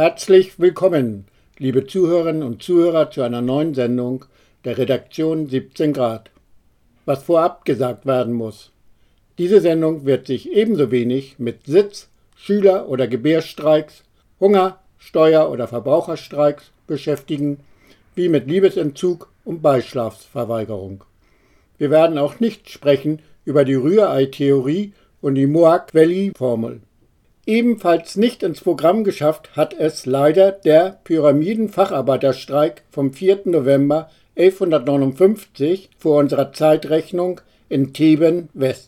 Herzlich willkommen, liebe Zuhörerinnen und Zuhörer, zu einer neuen Sendung der Redaktion 17 Grad. Was vorab gesagt werden muss: Diese Sendung wird sich ebenso wenig mit Sitz-, Schüler- oder Gebärstreiks, Hunger-, Steuer- oder Verbraucherstreiks beschäftigen, wie mit Liebesentzug und Beischlafsverweigerung. Wir werden auch nicht sprechen über die Rührei-Theorie und die Moak-Valley-Formel. Ebenfalls nicht ins Programm geschafft hat es leider der Pyramiden-Facharbeiterstreik vom 4. November 1159 vor unserer Zeitrechnung in Theben West.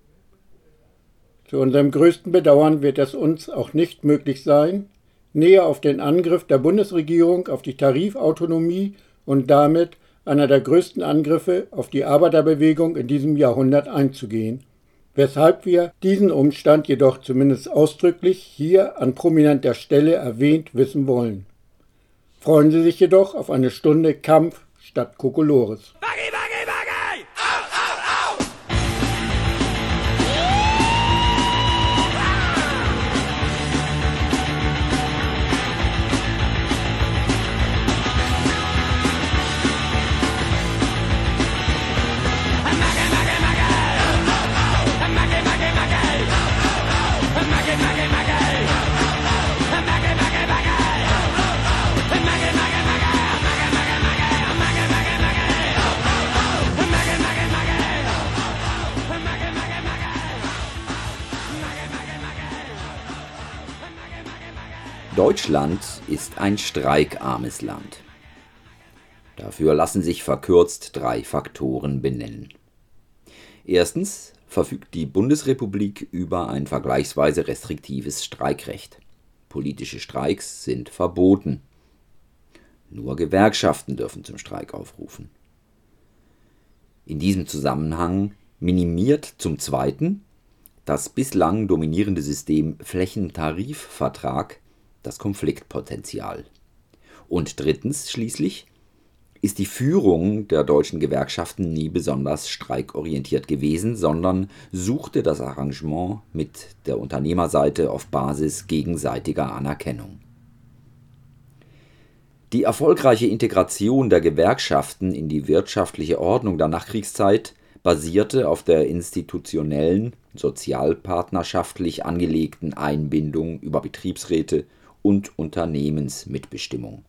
Zu unserem größten Bedauern wird es uns auch nicht möglich sein, näher auf den Angriff der Bundesregierung auf die Tarifautonomie und damit einer der größten Angriffe auf die Arbeiterbewegung in diesem Jahrhundert einzugehen, weshalb wir diesen Umstand jedoch zumindest ausdrücklich hier an prominenter Stelle erwähnt wissen wollen. Freuen Sie sich jedoch auf eine Stunde Kampf statt Kokolores. Baggy, baggy, baggy! Au, au, au! Deutschland ist ein streikarmes Land. Dafür lassen sich verkürzt 3 Faktoren benennen. Erstens verfügt die Bundesrepublik über ein vergleichsweise restriktives Streikrecht. Politische Streiks sind verboten. Nur Gewerkschaften dürfen zum Streik aufrufen. In diesem Zusammenhang minimiert zum Zweiten das bislang dominierende System Flächentarifvertrag das Konfliktpotenzial. Und drittens schließlich ist die Führung der deutschen Gewerkschaften nie besonders streikorientiert gewesen, sondern suchte das Arrangement mit der Unternehmerseite auf Basis gegenseitiger Anerkennung. Die erfolgreiche Integration der Gewerkschaften in die wirtschaftliche Ordnung der Nachkriegszeit basierte auf der institutionellen, sozialpartnerschaftlich angelegten Einbindung über Betriebsräte und Unternehmensmitbestimmung.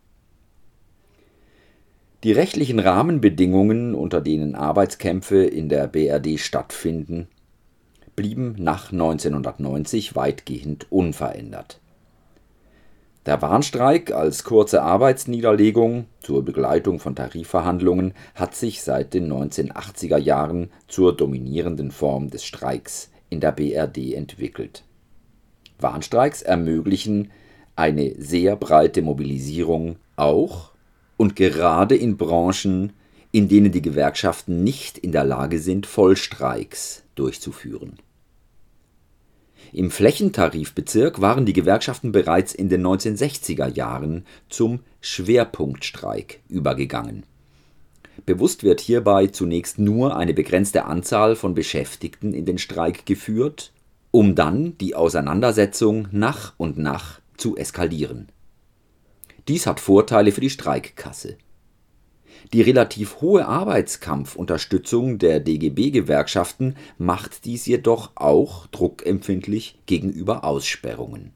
Die rechtlichen Rahmenbedingungen, unter denen Arbeitskämpfe in der BRD stattfinden, blieben nach 1990 weitgehend unverändert. Der Warnstreik als kurze Arbeitsniederlegung zur Begleitung von Tarifverhandlungen hat sich seit den 1980er Jahren zur dominierenden Form des Streiks in der BRD entwickelt. Warnstreiks ermöglichen eine sehr breite Mobilisierung auch und gerade in Branchen, in denen die Gewerkschaften nicht in der Lage sind, Vollstreiks durchzuführen. Im Flächentarifbezirk waren die Gewerkschaften bereits in den 1960er Jahren zum Schwerpunktstreik übergegangen. Bewusst wird hierbei zunächst nur eine begrenzte Anzahl von Beschäftigten in den Streik geführt, um dann die Auseinandersetzung nach und nach zu eskalieren. Dies hat Vorteile für die Streikkasse. Die relativ hohe Arbeitskampfunterstützung der DGB-Gewerkschaften macht dies jedoch auch druckempfindlich gegenüber Aussperrungen.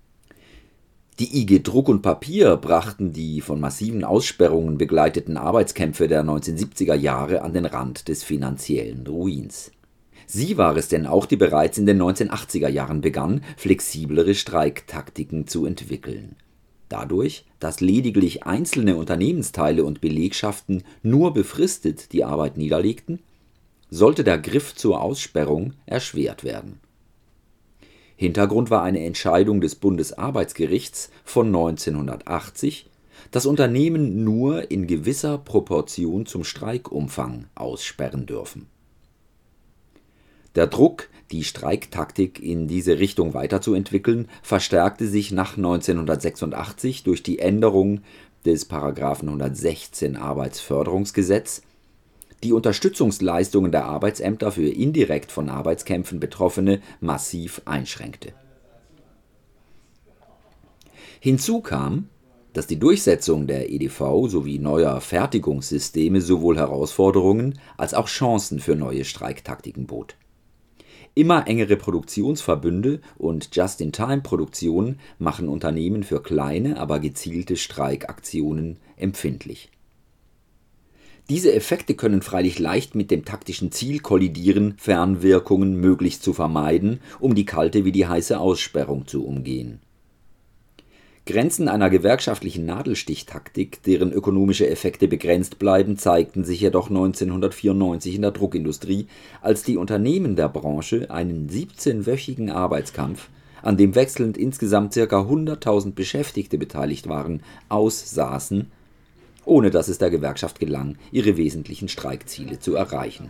Die IG Druck und Papier brachten die von massiven Aussperrungen begleiteten Arbeitskämpfe der 1970er Jahre an den Rand des finanziellen Ruins. Sie war es denn auch, die bereits in den 1980er Jahren begann, flexiblere Streiktaktiken zu entwickeln. Dadurch, dass lediglich einzelne Unternehmensteile und Belegschaften nur befristet die Arbeit niederlegten, sollte der Griff zur Aussperrung erschwert werden. Hintergrund war eine Entscheidung des Bundesarbeitsgerichts von 1980, das Unternehmen nur in gewisser Proportion zum Streikumfang aussperren dürfen. Der Druck, die Streiktaktik in diese Richtung weiterzuentwickeln, verstärkte sich nach 1986 durch die Änderung des § 116 Arbeitsförderungsgesetz, die Unterstützungsleistungen der Arbeitsämter für indirekt von Arbeitskämpfen Betroffene massiv einschränkte. Hinzu kam, dass die Durchsetzung der EDV sowie neuer Fertigungssysteme sowohl Herausforderungen als auch Chancen für neue Streiktaktiken bot. Immer engere Produktionsverbünde und Just-in-Time-Produktion machen Unternehmen für kleine, aber gezielte Streikaktionen empfindlich. Diese Effekte können freilich leicht mit dem taktischen Ziel kollidieren, Fernwirkungen möglichst zu vermeiden, um die kalte wie die heiße Aussperrung zu umgehen. Grenzen einer gewerkschaftlichen Nadelstichtaktik, deren ökonomische Effekte begrenzt bleiben, zeigten sich jedoch 1994 in der Druckindustrie, als die Unternehmen der Branche einen 17-wöchigen Arbeitskampf, an dem wechselnd insgesamt ca. 100.000 Beschäftigte beteiligt waren, aussaßen, ohne dass es der Gewerkschaft gelang, ihre wesentlichen Streikziele zu erreichen.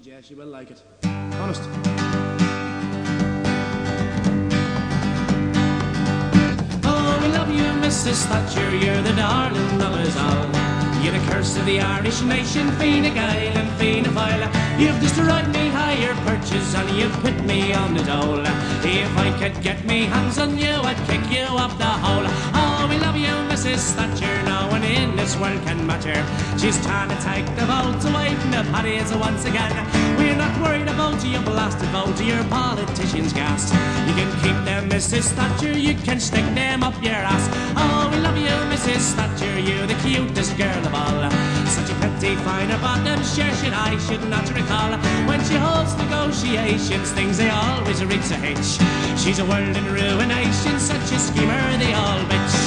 Mrs. Thatcher, you're the darling of us all. You're the curse of the Irish nation, Fine Gael and Fianna Fáil. You've destroyed me higher purchase and you've put me on the dole. If I could get me hands on you, I'd kick you up the hole. Oh, we love you, Mrs. Thatcher, no one in this world can match her. She's trying to take the votes away from the parties once again. We're not worried about your blasted vote, your politicians' gas. You can keep them, Mrs. Thatcher, you can stick them up your ass. Oh, we love you, Mrs. Thatcher, you're the cutest girl of all. Such a pretty finer bottom, sure I should not recall. When she holds negotiations, things they always reach a hitch. She's a world in ruination, such a schemer, the all bitch.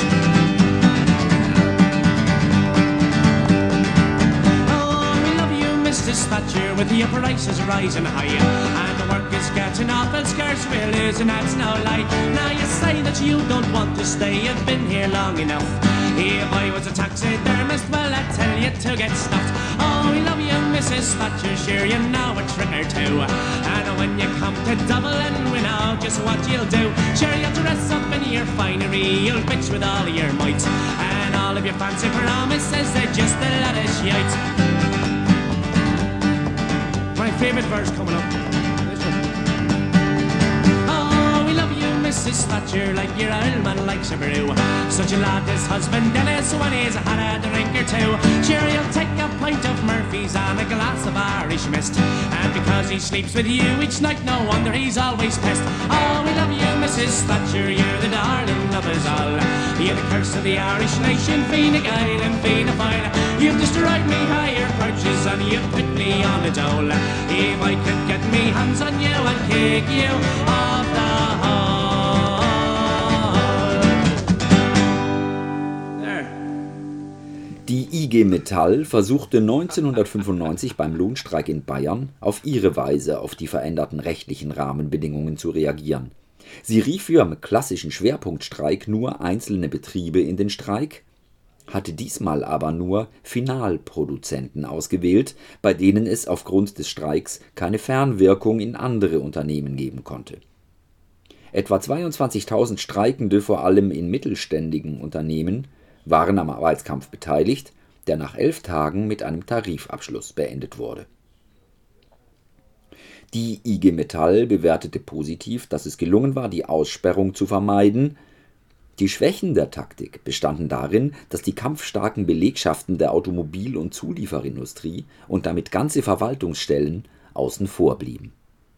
Mrs. Thatcher, with the prices rising high and the work is getting awful scarce, we're losing, that's no lie. Now you say that you don't want to stay, you've been here long enough. If I was a taxidermist, well, I'd tell you to get stuffed. Oh, we love you, Mrs. Thatcher, sure you know a trick or two. And when you come to Dublin, we know just what you'll do. Sure, you'll dress up in your finery, you'll bitch with all your might, and all of your fancy promises, they're just a lot of shite. My favourite verse coming up. This one. Oh, we love you, Mrs. Thatcher, like your old man likes a brew. Such a lad, his husband Dennis, when he's had a drink or two. Sure, he'll take a pint of Murphy's and a glass of Irish mist. And because he sleeps with you each night, no wonder he's always pissed. Oh, we love you, Mrs. Thatcher, you're the darling of us all. You're the curse of the Irish nation, Fine Gael and Fianna Fáil. You've destroyed me higher purchase and you've put me on the dole. If I could get me hands on you, I'd kick you off the hole. There. Die IG Metall versuchte 1995 beim Lohnstreik in Bayern auf ihre Weise auf die veränderten rechtlichen Rahmenbedingungen zu reagieren. Sie rief für am klassischen Schwerpunktstreik nur einzelne Betriebe in den Streik, hatte diesmal aber nur Finalproduzenten ausgewählt, bei denen es aufgrund des Streiks keine Fernwirkung in andere Unternehmen geben konnte. Etwa 22.000 Streikende, vor allem in mittelständigen Unternehmen, waren am Arbeitskampf beteiligt, der nach 11 Tagen mit einem Tarifabschluss beendet wurde. Die IG Metall bewertete positiv, dass es gelungen war, die Aussperrung zu vermeiden. Die Schwächen der Taktik bestanden darin, dass die kampfstarken Belegschaften der Automobil- und Zulieferindustrie und damit ganze Verwaltungsstellen außen vor blieben.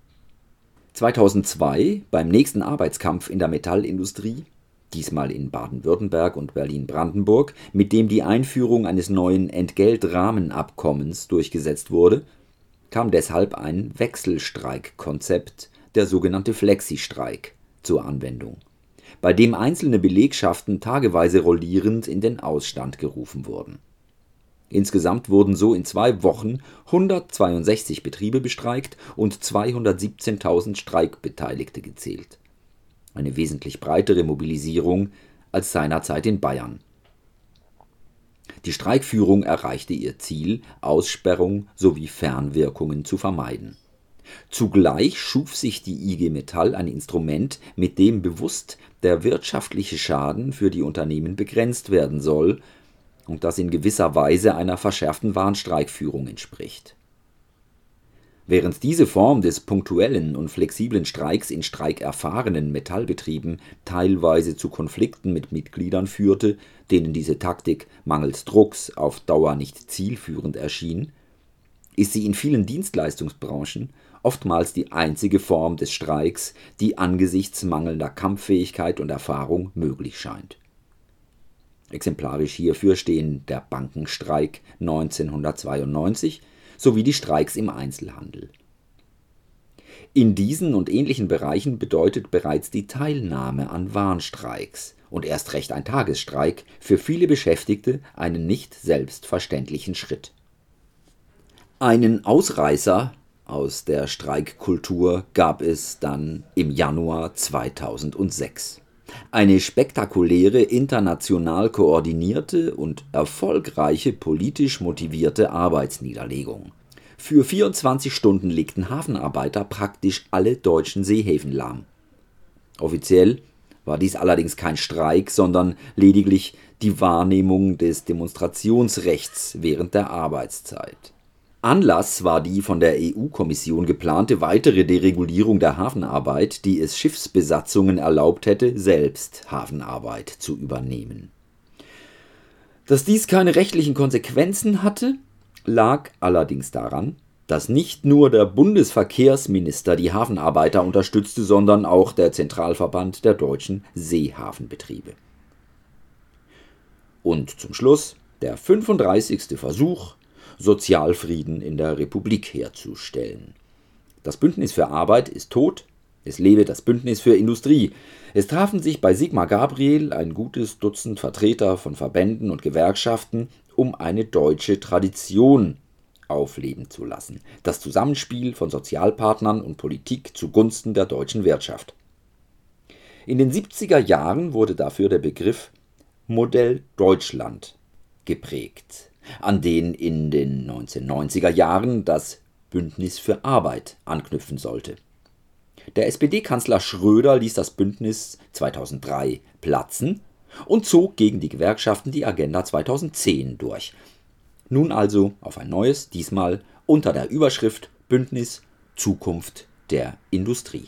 2002, beim nächsten Arbeitskampf in der Metallindustrie, diesmal in Baden-Württemberg und Berlin-Brandenburg, mit dem die Einführung eines neuen Entgeltrahmenabkommens durchgesetzt wurde, kam deshalb ein Wechselstreikkonzept, der sogenannte Flexistreik, zur Anwendung, bei dem einzelne Belegschaften tageweise rollierend in den Ausstand gerufen wurden. Insgesamt wurden so in 2 Wochen 162 Betriebe bestreikt und 217.000 Streikbeteiligte gezählt. Eine wesentlich breitere Mobilisierung als seinerzeit in Bayern. Die Streikführung erreichte ihr Ziel, Aussperrung sowie Fernwirkungen zu vermeiden. Zugleich schuf sich die IG Metall ein Instrument, mit dem bewusst der wirtschaftliche Schaden für die Unternehmen begrenzt werden soll und das in gewisser Weise einer verschärften Warnstreikführung entspricht. Während diese Form des punktuellen und flexiblen Streiks in streikerfahrenen Metallbetrieben teilweise zu Konflikten mit Mitgliedern führte, denen diese Taktik mangels Drucks auf Dauer nicht zielführend erschien, ist sie in vielen Dienstleistungsbranchen oftmals die einzige Form des Streiks, die angesichts mangelnder Kampffähigkeit und Erfahrung möglich scheint. Exemplarisch hierfür stehen der Bankenstreik 1992 sowie die Streiks im Einzelhandel. In diesen und ähnlichen Bereichen bedeutet bereits die Teilnahme an Warnstreiks und erst recht ein Tagesstreik für viele Beschäftigte einen nicht selbstverständlichen Schritt. Einen Ausreißer aus der Streikkultur gab es dann im Januar 2006. Eine spektakuläre, international koordinierte und erfolgreiche politisch motivierte Arbeitsniederlegung. Für 24 Stunden legten Hafenarbeiter praktisch alle deutschen Seehäfen lahm. Offiziell war dies allerdings kein Streik, sondern lediglich die Wahrnehmung des Demonstrationsrechts während der Arbeitszeit. Anlass war die von der EU-Kommission geplante weitere Deregulierung der Hafenarbeit, die es Schiffsbesatzungen erlaubt hätte, selbst Hafenarbeit zu übernehmen. Dass dies keine rechtlichen Konsequenzen hatte, lag allerdings daran, dass nicht nur der Bundesverkehrsminister die Hafenarbeiter unterstützte, sondern auch der Zentralverband der deutschen Seehafenbetriebe. Und zum Schluss der 35. Versuch, Sozialfrieden in der Republik herzustellen. Das Bündnis für Arbeit ist tot, es lebe das Bündnis für Industrie. Es trafen sich bei Sigmar Gabriel ein gutes Dutzend Vertreter von Verbänden und Gewerkschaften, um eine deutsche Tradition aufleben zu lassen. Das Zusammenspiel von Sozialpartnern und Politik zugunsten der deutschen Wirtschaft. In den 70er Jahren wurde dafür der Begriff Modell Deutschland geprägt, an den in den 1990er Jahren das Bündnis für Arbeit anknüpfen sollte. Der SPD-Kanzler Schröder ließ das Bündnis 2003 platzen und zog gegen die Gewerkschaften die Agenda 2010 durch. Nun also auf ein neues, diesmal unter der Überschrift Bündnis Zukunft der Industrie.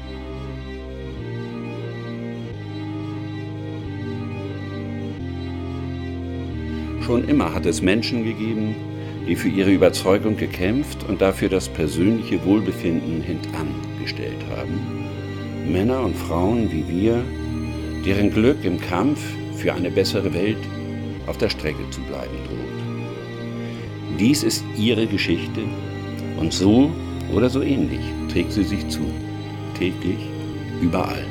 Schon immer hat es Menschen gegeben, die für ihre Überzeugung gekämpft und dafür das persönliche Wohlbefinden hintangestellt haben. Männer und Frauen wie wir, deren Glück im Kampf für eine bessere Welt auf der Strecke zu bleiben droht. Dies ist ihre Geschichte und so oder so ähnlich trägt sie sich zu, täglich, überall.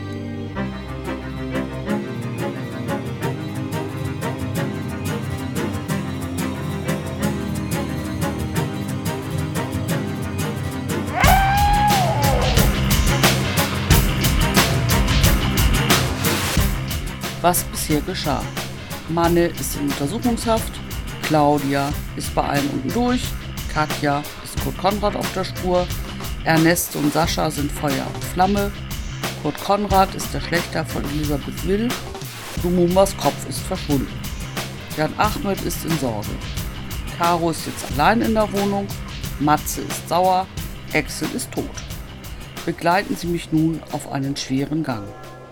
Was bisher geschah. Manne ist in Untersuchungshaft, Claudia ist bei allem unten durch, Katja ist Kurt Konrad auf der Spur, Ernest und Sascha sind Feuer und Flamme, Kurt Konrad ist der Schlächter von Elisabeth Will, Lumumbas Kopf ist verschwunden. Jan Ahmed ist in Sorge. Caro ist jetzt allein in der Wohnung, Matze ist sauer, Axel ist tot. Begleiten Sie mich nun auf einen schweren Gang.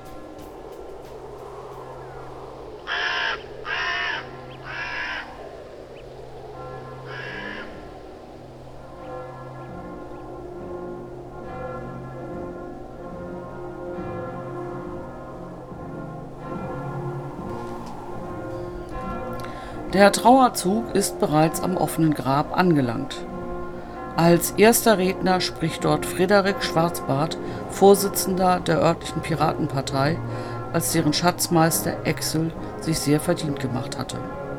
Der Trauerzug ist bereits am offenen Grab angelangt. Als erster Redner spricht dort Frederik Schwarzbart, Vorsitzender der örtlichen Piratenpartei, als deren Schatzmeister Axel sich sehr verdient gemacht hatte.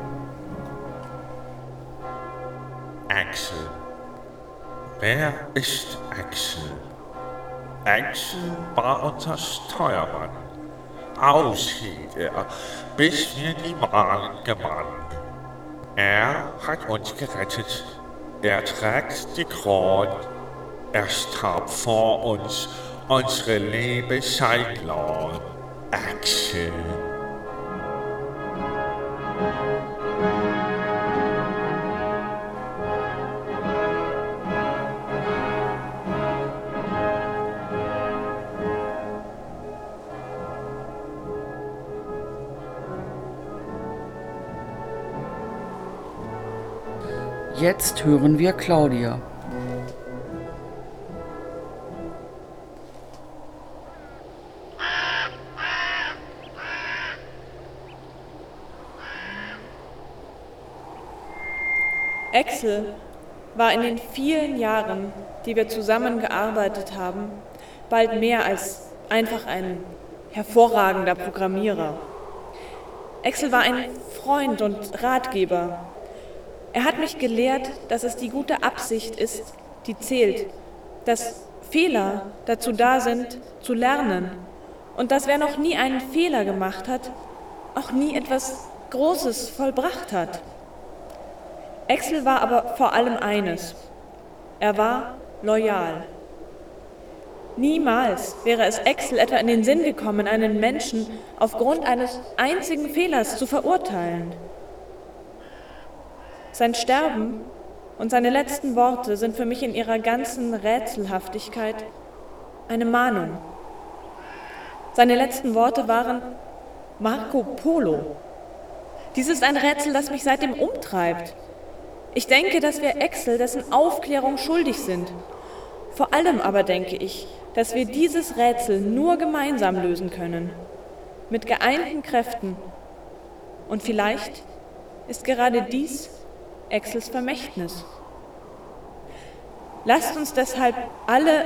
Axel. Wer ist Axel? Axel war unser Steuermann. Aushielt er, bis wir die Wahlen gewannen. Er hat uns gerettet. Er trägt die Kron. Er starb vor uns. Unsere Liebe Scheidler. Axel. Jetzt hören wir Claudia. Axel war in den vielen Jahren, die wir zusammengearbeitet haben, bald mehr als einfach ein hervorragender Programmierer. Axel war ein Freund und Ratgeber. Er hat mich gelehrt, dass es die gute Absicht ist, die zählt, dass Fehler dazu da sind, zu lernen und dass wer noch nie einen Fehler gemacht hat, auch nie etwas Großes vollbracht hat. Axel war aber vor allem eines: er war loyal. Niemals wäre es Axel etwa in den Sinn gekommen, einen Menschen aufgrund eines einzigen Fehlers zu verurteilen. Sein Sterben und seine letzten Worte sind für mich in ihrer ganzen Rätselhaftigkeit eine Mahnung. Seine letzten Worte waren Marco Polo. Dies ist ein Rätsel, das mich seitdem umtreibt. Ich denke, dass wir Axel dessen Aufklärung schuldig sind. Vor allem aber denke ich, dass wir dieses Rätsel nur gemeinsam lösen können. Mit geeinten Kräften. Und vielleicht ist gerade dies Axels Vermächtnis. Lasst uns deshalb alle...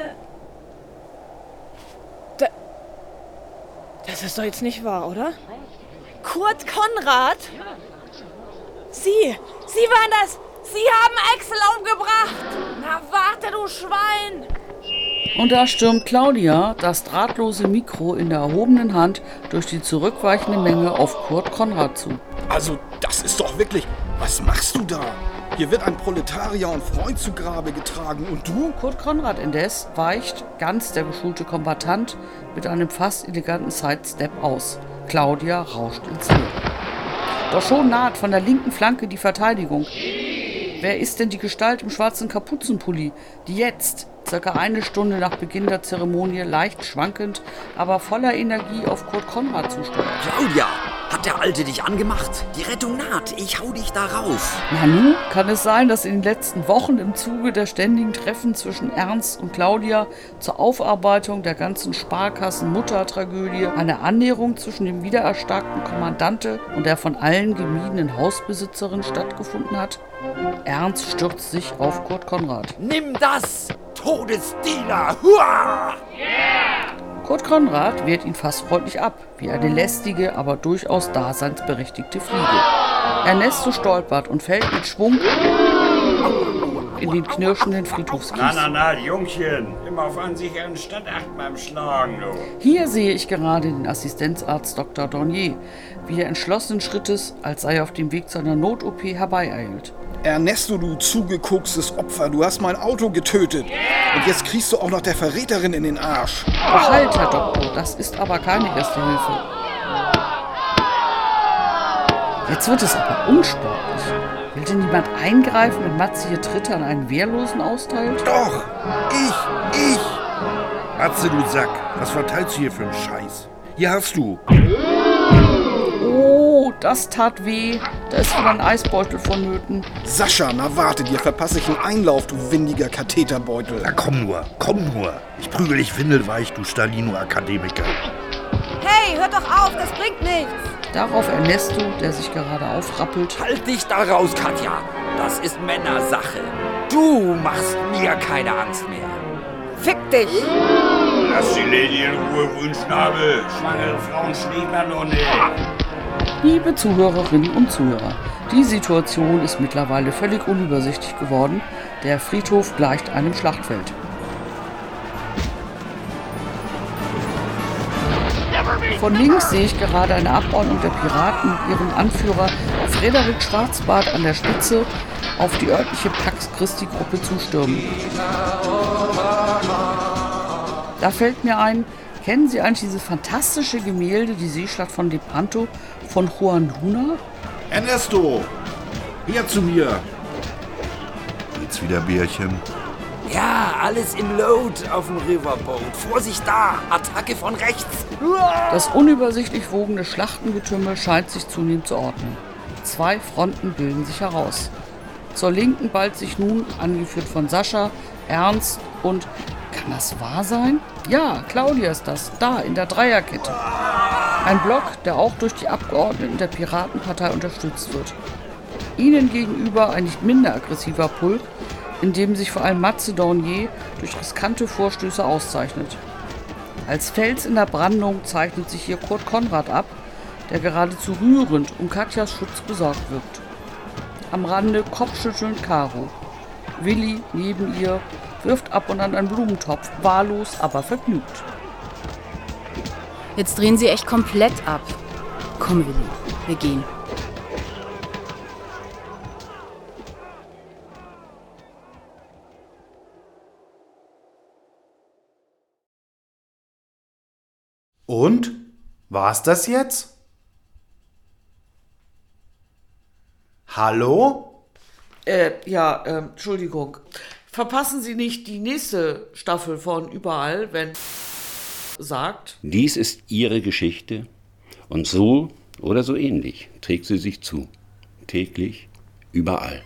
Das ist doch jetzt nicht wahr, oder? Kurt Konrad? Sie waren das! Sie haben Axel umgebracht! Na warte, du Schwein! Und da stürmt Claudia, das drahtlose Mikro in der erhobenen Hand, durch die zurückweichende Menge auf Kurt Konrad zu. Also, das ist doch wirklich... Was machst du da? Hier wird ein Proletarier und Freund zu Grabe getragen und du? Kurt Konrad indes weicht, ganz der geschulte Kombattant, mit einem fast eleganten Sidestep aus. Claudia rauscht ins Leere. Doch schon naht von der linken Flanke die Verteidigung. Wer ist denn die Gestalt im schwarzen Kapuzenpulli, die jetzt, circa eine Stunde nach Beginn der Zeremonie, leicht schwankend, aber voller Energie auf Kurt Konrad zusteuert? Claudia, hat der Alte dich angemacht? Die Rettung naht, ich hau dich da raus. Nanu, kann es sein, dass in den letzten Wochen im Zuge der ständigen Treffen zwischen Ernst und Claudia zur Aufarbeitung der ganzen Sparkassen-Mutter-Tragödie eine Annäherung zwischen dem wiedererstarkten Kommandante und der von allen gemiedenen Hausbesitzerin stattgefunden hat? Ernst stürzt sich auf Kurt Konrad. Nimm das, Todesdiener! Hua! Kurt Konrad wehrt ihn fast freundlich ab, wie eine lästige, aber durchaus daseinsberechtigte Fliege. Ernesto stolpert und fällt mit Schwung in den knirschenden Friedhofskies. Na, Jungchen, immer auf einen sicheren Stand achten beim Schlagen, du. Hier sehe ich gerade den Assistenzarzt Dr. Dornier, wie er entschlossenen Schrittes, als sei er auf dem Weg zu einer Not-OP, herbeieilt. Ernesto, du zugekokses Opfer, du hast mein Auto getötet. Und jetzt kriegst du auch noch der Verräterin in den Arsch. Doch halt, Herr Doktor, das ist aber keine erste Hilfe. Jetzt wird es aber unsportlich. Will denn niemand eingreifen, wenn Matze hier Tritte an einen Wehrlosen austeilt? Doch, ich. Matze, du Sack, was verteilst du hier für einen Scheiß? Hier hast du. Oh, das tat weh. Da ist wieder ein Eisbeutel vonnöten. Sascha, na warte, dir verpasse ich einen Einlauf, du windiger Katheterbeutel. Na komm nur. Ich prügel dich windelweich, du Stalino-Akademiker. Hey, hört doch auf, das bringt nichts. Darauf Ernesto, der sich gerade aufrappelt. Halt dich da raus, Katja. Das ist Männersache. Du machst mir keine Angst mehr. Fick dich. Lass die Lady in Ruhe, Grünschnabel. Schwangere Frauen schlägt man doch nicht. Liebe Zuhörerinnen und Zuhörer, die Situation ist mittlerweile völlig unübersichtlich geworden. Der Friedhof gleicht einem Schlachtfeld. Von links sehe ich gerade eine Abordnung der Piraten mit ihrem Anführer Frederik Schwarzbart an der Spitze auf die örtliche Pax Christi-Gruppe zustürmen. Da fällt mir ein, kennen Sie eigentlich dieses fantastische Gemälde, die Seeschlacht von Lepanto von Juan Luna? Ernesto, her zu mir. Geht's wieder, Bärchen? Ja, alles im Load auf dem Riverboat. Vorsicht da, Attacke von rechts. Das unübersichtlich wogende Schlachtengetümmel scheint sich zunehmend zu ordnen. Zwei Fronten bilden sich heraus. Zur Linken ballt sich nun, angeführt von Sascha, Ernst und, kann das wahr sein? Ja, Claudia ist das, da in der Dreierkette. Ein Block, der auch durch die Abgeordneten der Piratenpartei unterstützt wird. Ihnen gegenüber ein nicht minder aggressiver Pulk, in dem sich vor allem Matze Dornier durch riskante Vorstöße auszeichnet. Als Fels in der Brandung zeichnet sich hier Kurt Konrad ab, der geradezu rührend um Katjas Schutz besorgt wirkt. Am Rande kopfschüttelnd Caro. Willi neben ihr wirft ab und an einen Blumentopf, wahllos, aber vergnügt. Jetzt drehen sie echt komplett ab. Komm, Willi, wir gehen. Und? War's das jetzt? Hallo? Entschuldigung. Verpassen Sie nicht die nächste Staffel von Überall, wenn sagt. Dies ist ihre Geschichte und so oder so ähnlich trägt sie sich zu. Täglich, überall.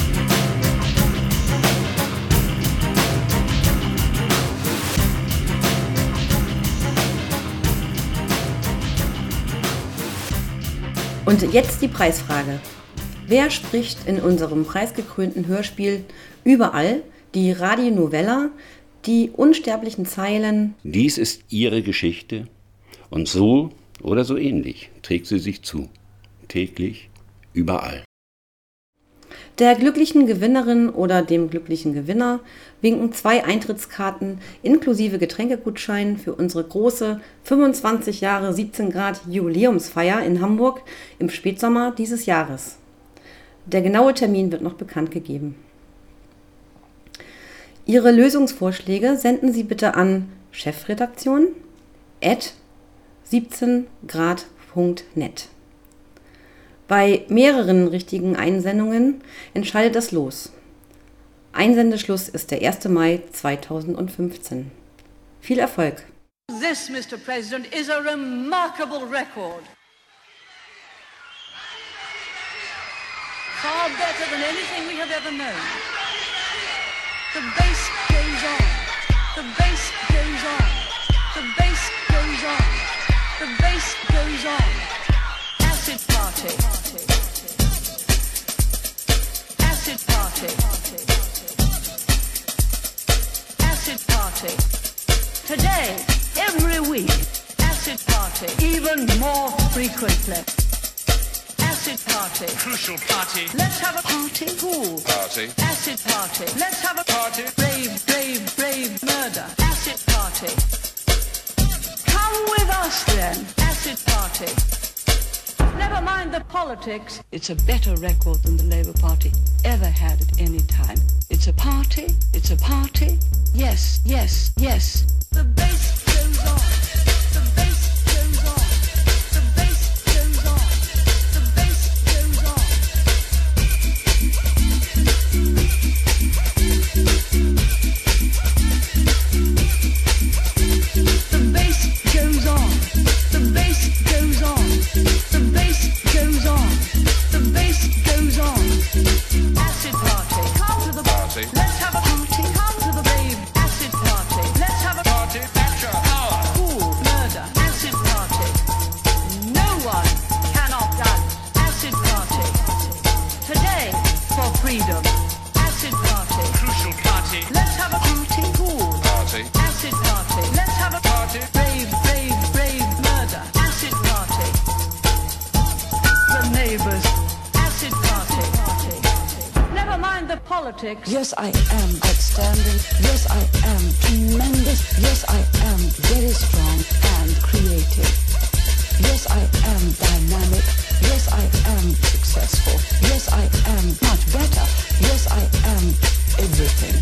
Und jetzt die Preisfrage. Wer spricht in unserem preisgekrönten Hörspiel Überall die Radionovella, die unsterblichen Zeilen? Dies ist ihre Geschichte und so oder so ähnlich trägt sie sich zu. Täglich, überall. Der glücklichen Gewinnerin oder dem glücklichen Gewinner winken 2 Eintrittskarten inklusive Getränkegutschein für unsere große 25 Jahre 17 Grad Jubiläumsfeier in Hamburg im Spätsommer dieses Jahres. Der genaue Termin wird noch bekannt gegeben. Ihre Lösungsvorschläge senden Sie bitte an chefredaktion@17grad.net. Bei mehreren richtigen Einsendungen entscheidet das Los. Einsendeschluss ist der 1. Mai 2015. Viel Erfolg! This, Mr. President, is a remarkable record. Far better than anything we have ever known. The bass goes on. The bass goes on. The bass goes on. The bass goes on. Acid party. Acid party. Acid party. Today, every week. Acid party. Even more frequently. Acid party. Crucial party. Let's have a party. Cool. Party. Acid party. Let's have a party. Brave, brave, brave murder. Acid party. Come with us then. Acid party. Never mind the politics. It's a better record than the Labour Party ever had at any time. It's a party. It's a party. Yes, yes, yes. The bass goes on. The bass goes on. The bass goes on. The bass goes on. The bass goes on. The bass goes on. The bass goes on. The bass goes on. Acid party. Come to the party. Let's have a party. Come to the rave. Acid party. Let's have a party. Thatcher. Power. Cool. Murder. Acid party. No one cannot dance. Acid party. Today for freedom. Acid party. Crucial party. Let's have a party. Cool. Party. Acid party. Let's have a party. Brave, brave, brave murder. Acid party. The neighbors. Acid party. Never mind the politics. Yes, I am outstanding. Yes, I am tremendous. Yes, I am very strong and creative. Yes, I am dynamic. Yes, I am successful. Yes, I am much better. Yes, I am everything.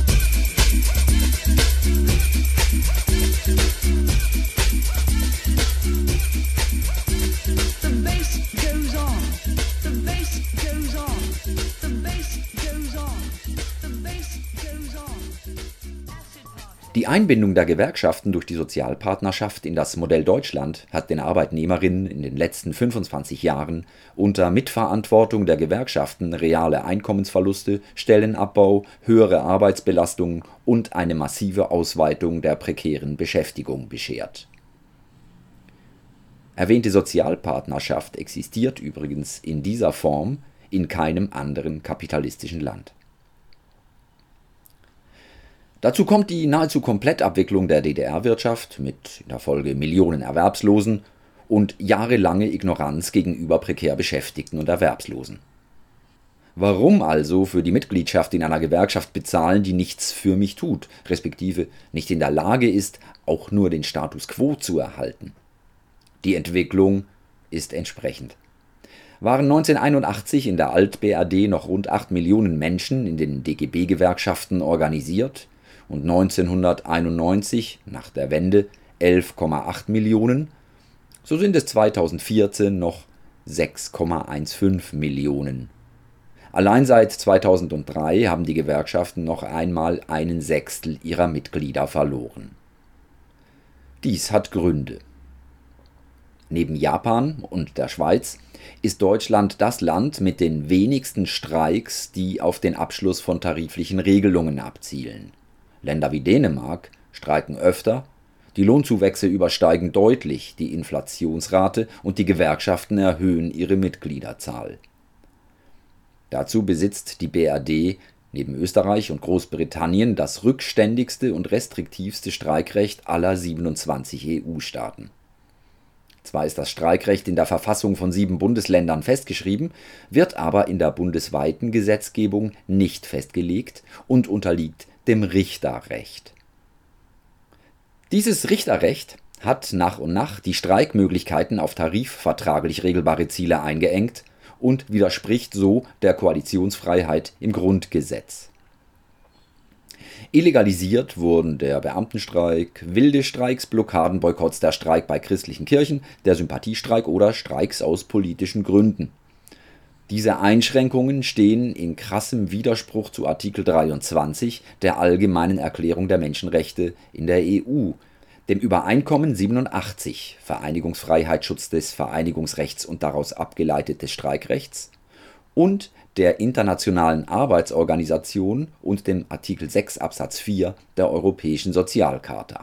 The bass goes on. The bass goes on. The bass goes on. The bass goes on. Die Die Einbindung der Gewerkschaften durch die Sozialpartnerschaft in das Modell Deutschland hat den Arbeitnehmerinnen in den letzten 25 Jahren unter Mitverantwortung der Gewerkschaften reale Einkommensverluste, Stellenabbau, höhere Arbeitsbelastung und eine massive Ausweitung der prekären Beschäftigung beschert. Erwähnte Sozialpartnerschaft existiert übrigens in dieser Form in keinem anderen kapitalistischen Land. Dazu kommt die nahezu Komplettabwicklung der DDR-Wirtschaft mit in der Folge Millionen Erwerbslosen und jahrelange Ignoranz gegenüber prekär Beschäftigten und Erwerbslosen. Warum also für die Mitgliedschaft in einer Gewerkschaft bezahlen, die nichts für mich tut, respektive nicht in der Lage ist, auch nur den Status quo zu erhalten? Die Entwicklung ist entsprechend. Waren 1981 in der Alt-BRD noch rund 8 Millionen Menschen in den DGB-Gewerkschaften organisiert und 1991, nach der Wende, 11,8 Millionen, so sind es 2014 noch 6,15 Millionen. Allein seit 2003 haben die Gewerkschaften noch einmal 1/6 ihrer Mitglieder verloren. Dies hat Gründe. Neben Japan und der Schweiz ist Deutschland das Land mit den wenigsten Streiks, die auf den Abschluss von tariflichen Regelungen abzielen. Länder wie Dänemark streiken öfter, die Lohnzuwächse übersteigen deutlich die Inflationsrate und die Gewerkschaften erhöhen ihre Mitgliederzahl. Dazu besitzt die BRD neben Österreich und Großbritannien das rückständigste und restriktivste Streikrecht aller 27 EU-Staaten. Zwar ist das Streikrecht in der Verfassung von 7 Bundesländern festgeschrieben, wird aber in der bundesweiten Gesetzgebung nicht festgelegt und unterliegt dem Richterrecht. Dieses Richterrecht hat nach und nach die Streikmöglichkeiten auf tarifvertraglich regelbare Ziele eingeengt und widerspricht so der Koalitionsfreiheit im Grundgesetz. Illegalisiert wurden der Beamtenstreik, wilde Streiks, Blockaden, Boykotts, der Streik bei christlichen Kirchen, der Sympathiestreik oder Streiks aus politischen Gründen. Diese Einschränkungen stehen in krassem Widerspruch zu Artikel 23 der Allgemeinen Erklärung der Menschenrechte in der EU, dem Übereinkommen 87 Vereinigungsfreiheit, Schutz des Vereinigungsrechts und daraus abgeleitetes Streikrechts und der Internationalen Arbeitsorganisation und dem Artikel 6 Absatz 4 der Europäischen Sozialcharta.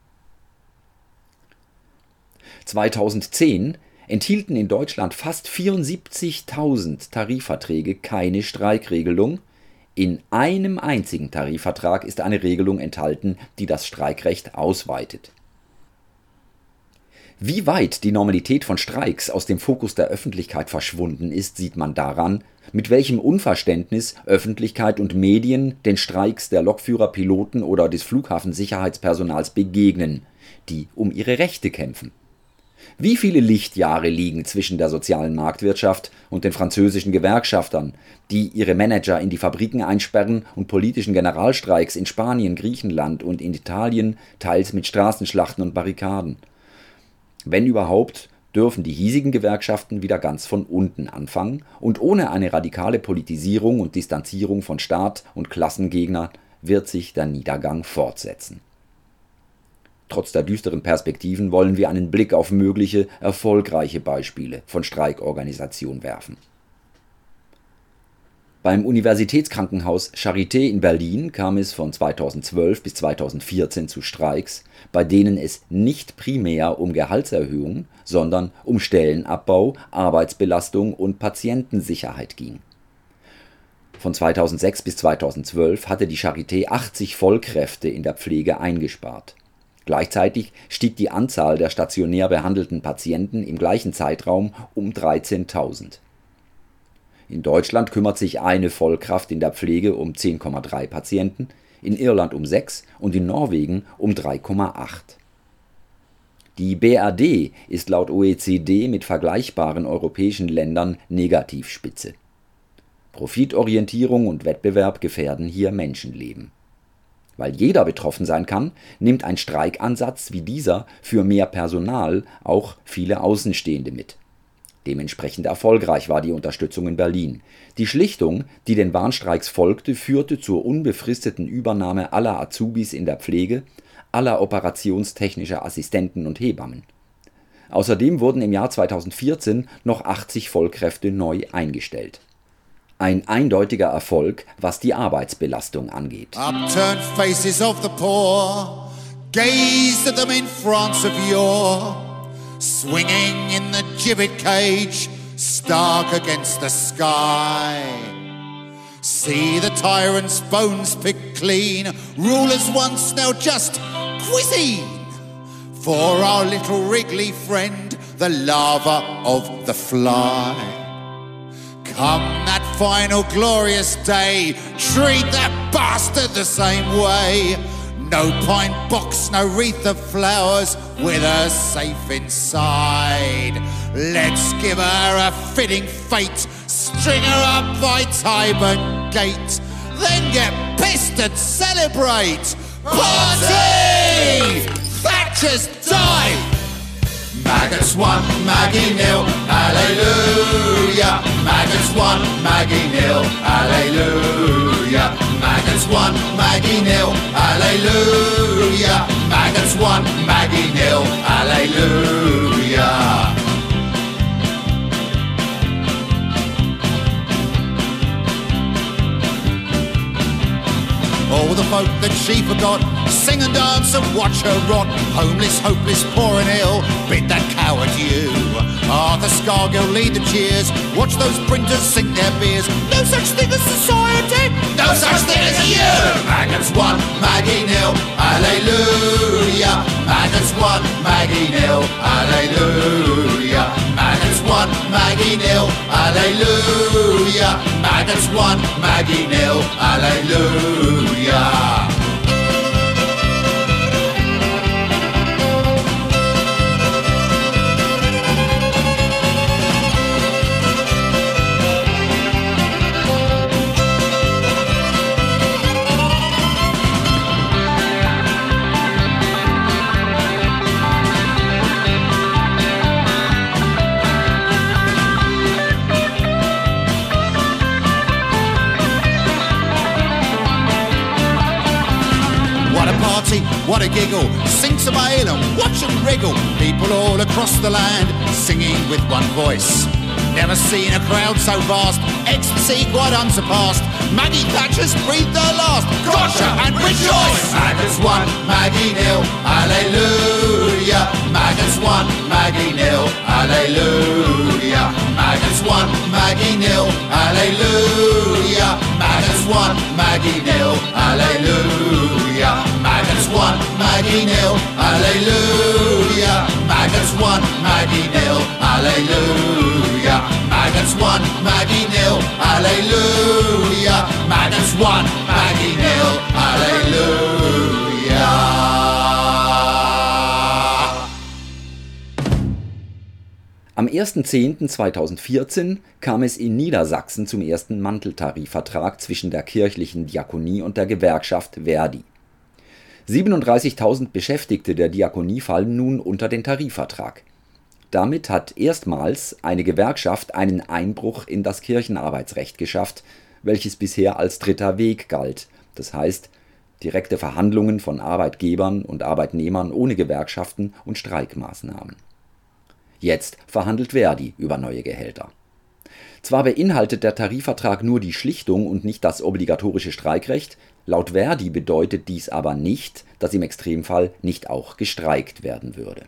2010 enthielten in Deutschland fast 74.000 Tarifverträge keine Streikregelung. In einem einzigen Tarifvertrag ist eine Regelung enthalten, die das Streikrecht ausweitet. Wie weit die Normalität von Streiks aus dem Fokus der Öffentlichkeit verschwunden ist, sieht man daran, mit welchem Unverständnis Öffentlichkeit und Medien den Streiks der Lokführer, Piloten oder des Flughafensicherheitspersonals begegnen, die um ihre Rechte kämpfen. Wie viele Lichtjahre liegen zwischen der sozialen Marktwirtschaft und den französischen Gewerkschaftern, die ihre Manager in die Fabriken einsperren und politischen Generalstreiks in Spanien, Griechenland und in Italien, teils mit Straßenschlachten und Barrikaden. Wenn überhaupt, dürfen die hiesigen Gewerkschaften wieder ganz von unten anfangen und ohne eine radikale Politisierung und Distanzierung von Staat und Klassengegnern wird sich der Niedergang fortsetzen. Trotz der düsteren Perspektiven wollen wir einen Blick auf mögliche, erfolgreiche Beispiele von Streikorganisation werfen. Beim Universitätskrankenhaus Charité in Berlin kam es von 2012 bis 2014 zu Streiks, bei denen es nicht primär um Gehaltserhöhungen, sondern um Stellenabbau, Arbeitsbelastung und Patientensicherheit ging. Von 2006 bis 2012 hatte die Charité 80 Vollkräfte in der Pflege eingespart. Gleichzeitig stieg die Anzahl der stationär behandelten Patienten im gleichen Zeitraum um 13.000. In Deutschland kümmert sich eine Vollkraft in der Pflege um 10,3 Patienten, in Irland um 6 und in Norwegen um 3,8. Die BRD ist laut OECD mit vergleichbaren europäischen Ländern Negativspitze. Profitorientierung und Wettbewerb gefährden hier Menschenleben. Weil jeder betroffen sein kann, nimmt ein Streikansatz wie dieser für mehr Personal auch viele Außenstehende mit. Dementsprechend erfolgreich war die Unterstützung in Berlin. Die Schlichtung, die den Warnstreiks folgte, führte zur unbefristeten Übernahme aller Azubis in der Pflege, aller operationstechnischer Assistenten und Hebammen. Außerdem wurden im Jahr 2014 noch 80 Vollkräfte neu eingestellt. Ein eindeutiger Erfolg, was die Arbeitsbelastung angeht. Upturned faces of the poor, gazed at them in France of yore, swinging in the gibbet cage, stark against the sky. See the tyrant's bones picked clean, rulers once now just cuisine. For our little wriggly friend, the lover of the fly. Come that final glorious day, treat that bastard the same way. No pine box, no wreath of flowers, with her safe inside. Let's give her a fitting fate, string her up by Tyburn Gate, then get pissed and celebrate. Party! Thatcher's die! Maggots 1, Maggie 0, hallelujah. Maggots 1, Maggie 0, hallelujah. Maggots 1, Maggie 0, hallelujah. Maggots 1, Maggie 0, hallelujah. All the folk that she forgot, sing and dance and watch her rot. Homeless, hopeless, poor and ill, bid that coward you. Arthur Scargill lead the cheers, watch those printers sink their beers. No such thing as society, no such thing as you. Maggots 1, Maggie 0, hallelujah. Maggots 1, Maggie 0, hallelujah. Maggots 1, Maggie 0, hallelujah. Maggots 1, Maggie 0, hallelujah. What a giggle, sing some ale and watch them wriggle. People all across the land singing with one voice. Never seen a crowd so vast, ecstasy quite unsurpassed. Maggie Thatcher's breathed her last, gotcha and rejoice. Maggots 1, Maggie 0, hallelujah. Maggots 1, Maggie 0, hallelujah. Maggots 1, Maggie 0, hallelujah. Maggots 1, Maggie 0, hallelujah. Maggots 1, Maggie 0, hallelujah. Maggots 1, Maggie 0, hallelujah. Maggots 1, Maggie 0, hallelujah. Maggots 1, Maggie 0, hallelujah. Am 1.10.2014 kam es in Niedersachsen zum ersten Manteltarifvertrag zwischen der kirchlichen Diakonie und der Gewerkschaft ver.di. 37.000 Beschäftigte der Diakonie fallen nun unter den Tarifvertrag. Damit hat erstmals eine Gewerkschaft einen Einbruch in das Kirchenarbeitsrecht geschafft, welches bisher als dritter Weg galt, das heißt direkte Verhandlungen von Arbeitgebern und Arbeitnehmern ohne Gewerkschaften und Streikmaßnahmen. Jetzt verhandelt ver.di über neue Gehälter. Zwar beinhaltet der Tarifvertrag nur die Schlichtung und nicht das obligatorische Streikrecht, laut ver.di bedeutet dies aber nicht, dass im Extremfall nicht auch gestreikt werden würde.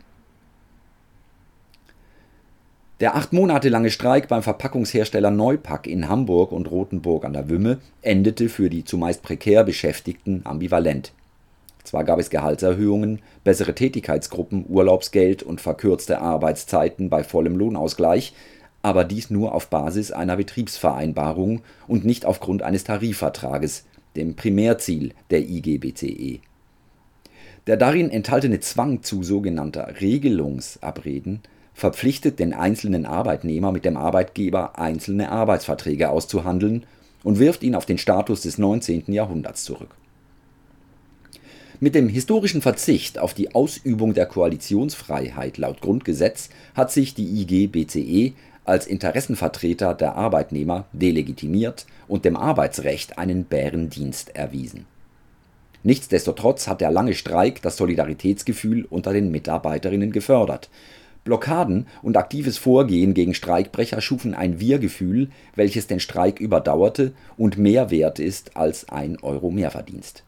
Der 8 Monate lange Streik beim Verpackungshersteller Neupack in Hamburg und Rothenburg an der Wümme endete für die zumeist prekär Beschäftigten ambivalent. Zwar gab es Gehaltserhöhungen, bessere Tätigkeitsgruppen, Urlaubsgeld und verkürzte Arbeitszeiten bei vollem Lohnausgleich, aber dies nur auf Basis einer Betriebsvereinbarung und nicht aufgrund eines Tarifvertrages, dem Primärziel der IG BCE. Der darin enthaltene Zwang zu sogenannter Regelungsabreden verpflichtet den einzelnen Arbeitnehmer mit dem Arbeitgeber einzelne Arbeitsverträge auszuhandeln und wirft ihn auf den Status des 19. Jahrhunderts zurück. Mit dem historischen Verzicht auf die Ausübung der Koalitionsfreiheit laut Grundgesetz hat sich die IG BCE als Interessenvertreter der Arbeitnehmer delegitimiert und dem Arbeitsrecht einen Bärendienst erwiesen. Nichtsdestotrotz hat der lange Streik das Solidaritätsgefühl unter den Mitarbeiterinnen gefördert. Blockaden und aktives Vorgehen gegen Streikbrecher schufen ein Wir-Gefühl, welches den Streik überdauerte und mehr wert ist als 1 Euro Mehrverdienst.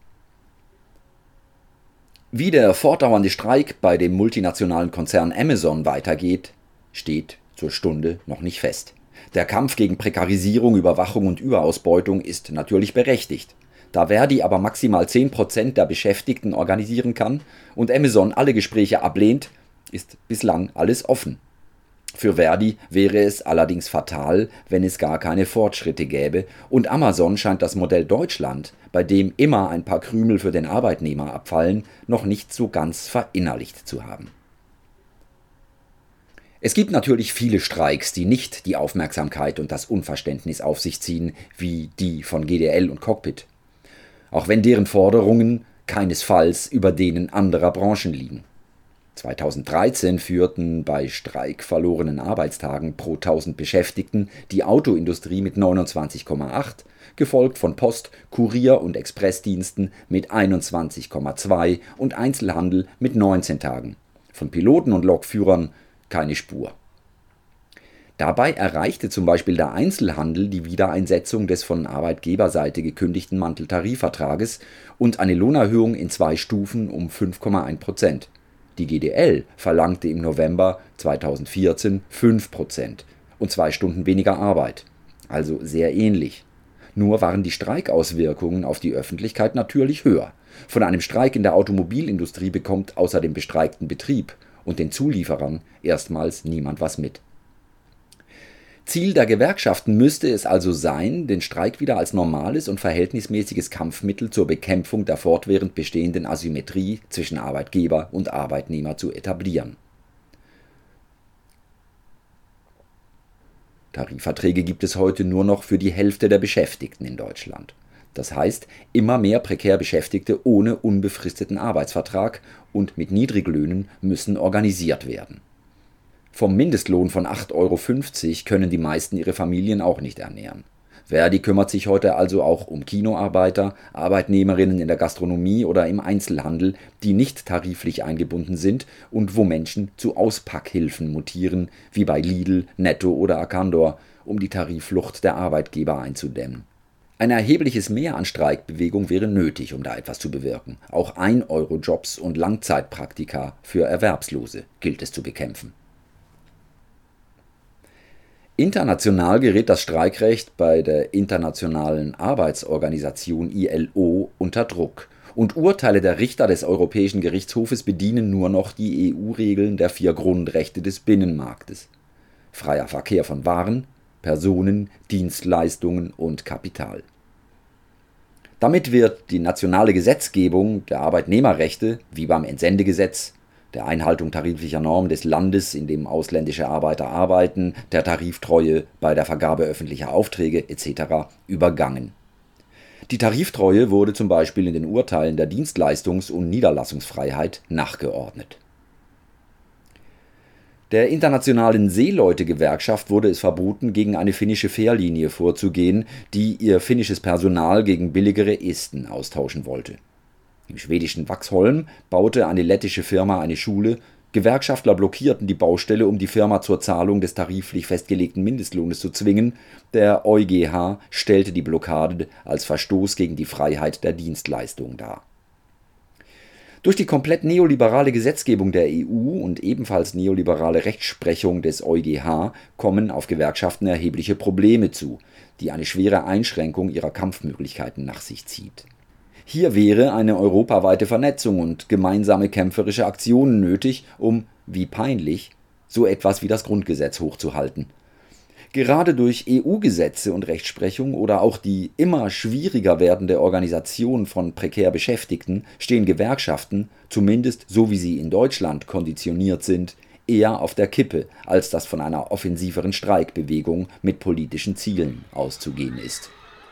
Wie der fortdauernde Streik bei dem multinationalen Konzern Amazon weitergeht, steht zur Stunde noch nicht fest. Der Kampf gegen Prekarisierung, Überwachung und Überausbeutung ist natürlich berechtigt. Da Verdi aber maximal 10% der Beschäftigten organisieren kann und Amazon alle Gespräche ablehnt, ist bislang alles offen. Für Verdi wäre es allerdings fatal, wenn es gar keine Fortschritte gäbe, und Amazon scheint das Modell Deutschland, bei dem immer ein paar Krümel für den Arbeitnehmer abfallen, noch nicht so ganz verinnerlicht zu haben. Es gibt natürlich viele Streiks, die nicht die Aufmerksamkeit und das Unverständnis auf sich ziehen, wie die von GDL und Cockpit. Auch wenn deren Forderungen keinesfalls über denen anderer Branchen liegen. 2013 führten bei Streik verlorenen Arbeitstagen pro 1000 Beschäftigten die Autoindustrie mit 29,8, gefolgt von Post-, Kurier- und Expressdiensten mit 21,2 und Einzelhandel mit 19 Tagen. Von Piloten und Lokführern keine Spur. Dabei erreichte zum Beispiel der Einzelhandel die Wiedereinsetzung des von Arbeitgeberseite gekündigten Manteltarifvertrages und eine Lohnerhöhung in 2 Stufen um 5,1%. Die GDL verlangte im November 2014 5% und 2 Stunden weniger Arbeit. Also sehr ähnlich. Nur waren die Streikauswirkungen auf die Öffentlichkeit natürlich höher. Von einem Streik in der Automobilindustrie bekommt außer dem bestreikten Betrieb und den Zulieferern erstmals niemand was mit. Ziel der Gewerkschaften müsste es also sein, den Streik wieder als normales und verhältnismäßiges Kampfmittel zur Bekämpfung der fortwährend bestehenden Asymmetrie zwischen Arbeitgeber und Arbeitnehmer zu etablieren. Tarifverträge gibt es heute nur noch für die Hälfte der Beschäftigten in Deutschland. Das heißt, immer mehr prekär Beschäftigte ohne unbefristeten Arbeitsvertrag und mit Niedriglöhnen müssen organisiert werden. Vom Mindestlohn von 8,50 Euro können die meisten ihre Familien auch nicht ernähren. Verdi kümmert sich heute also auch um Kinoarbeiter, Arbeitnehmerinnen in der Gastronomie oder im Einzelhandel, die nicht tariflich eingebunden sind und wo Menschen zu Auspackhilfen mutieren, wie bei Lidl, Netto oder Arcandor, um die Tarifflucht der Arbeitgeber einzudämmen. Ein erhebliches Mehr an Streikbewegung wäre nötig, um da etwas zu bewirken. Auch 1-Euro-Jobs und Langzeitpraktika für Erwerbslose gilt es zu bekämpfen. International gerät das Streikrecht bei der Internationalen Arbeitsorganisation ILO unter Druck und Urteile der Richter des Europäischen Gerichtshofes bedienen nur noch die EU-Regeln der 4 Grundrechte des Binnenmarktes: freier Verkehr von Waren, Personen, Dienstleistungen und Kapital. Damit wird die nationale Gesetzgebung der Arbeitnehmerrechte, wie beim Entsendegesetz, der Einhaltung tariflicher Normen des Landes, in dem ausländische Arbeiter arbeiten, der Tariftreue bei der Vergabe öffentlicher Aufträge etc. übergangen. Die Tariftreue wurde zum Beispiel in den Urteilen der Dienstleistungs- und Niederlassungsfreiheit nachgeordnet. Der Internationalen Seeleute-Gewerkschaft wurde es verboten, gegen eine finnische Fährlinie vorzugehen, die ihr finnisches Personal gegen billigere Esten austauschen wollte. Im schwedischen Vaxholm baute eine lettische Firma eine Schule. Gewerkschaftler blockierten die Baustelle, um die Firma zur Zahlung des tariflich festgelegten Mindestlohnes zu zwingen. Der EuGH stellte die Blockade als Verstoß gegen die Freiheit der Dienstleistung dar. Durch die komplett neoliberale Gesetzgebung der EU und ebenfalls neoliberale Rechtsprechung des EuGH kommen auf Gewerkschaften erhebliche Probleme zu, die eine schwere Einschränkung ihrer Kampfmöglichkeiten nach sich zieht. Hier wäre eine europaweite Vernetzung und gemeinsame kämpferische Aktionen nötig, um, wie peinlich, so etwas wie das Grundgesetz hochzuhalten. Gerade durch EU-Gesetze und Rechtsprechung oder auch die immer schwieriger werdende Organisation von prekär Beschäftigten stehen Gewerkschaften, zumindest so wie sie in Deutschland konditioniert sind, eher auf der Kippe, als dass von einer offensiveren Streikbewegung mit politischen Zielen auszugehen ist.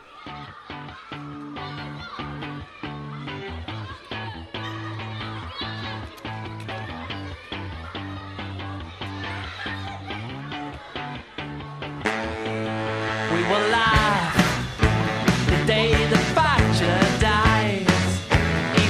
We will laugh the day the butcher dies.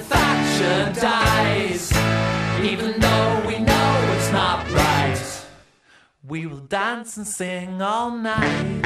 Thatcher dies, even though we know it's not right. We will dance and sing all night.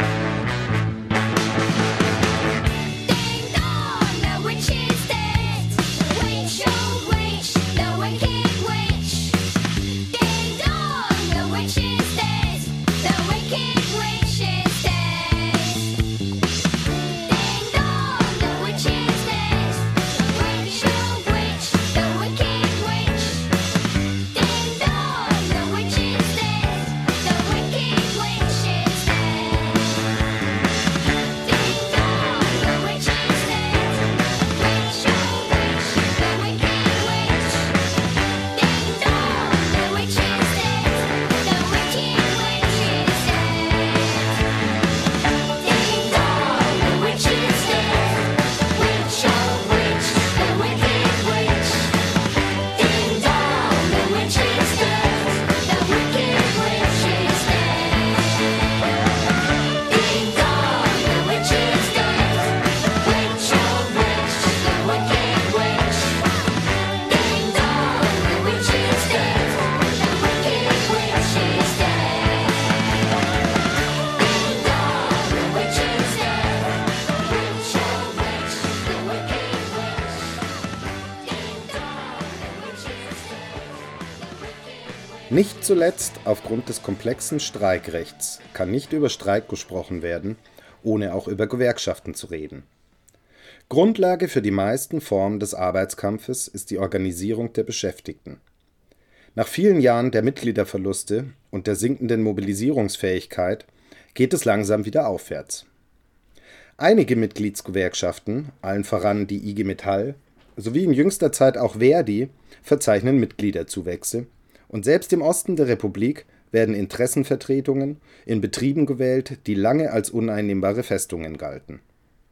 Nicht zuletzt aufgrund des komplexen Streikrechts kann nicht über Streik gesprochen werden, ohne auch über Gewerkschaften zu reden. Grundlage für die meisten Formen des Arbeitskampfes ist die Organisierung der Beschäftigten. Nach vielen Jahren der Mitgliederverluste und der sinkenden Mobilisierungsfähigkeit geht es langsam wieder aufwärts. Einige Mitgliedsgewerkschaften, allen voran die IG Metall, sowie in jüngster Zeit auch Verdi, verzeichnen Mitgliederzuwächse, und selbst im Osten der Republik werden Interessenvertretungen in Betrieben gewählt, die lange als uneinnehmbare Festungen galten.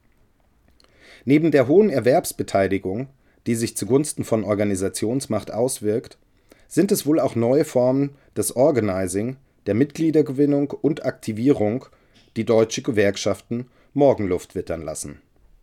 Neben der hohen Erwerbsbeteiligung, die sich zugunsten von Organisationsmacht auswirkt, sind es wohl auch neue Formen des Organizing, der Mitgliedergewinnung und Aktivierung, die deutsche Gewerkschaften Morgenluft wittern lassen.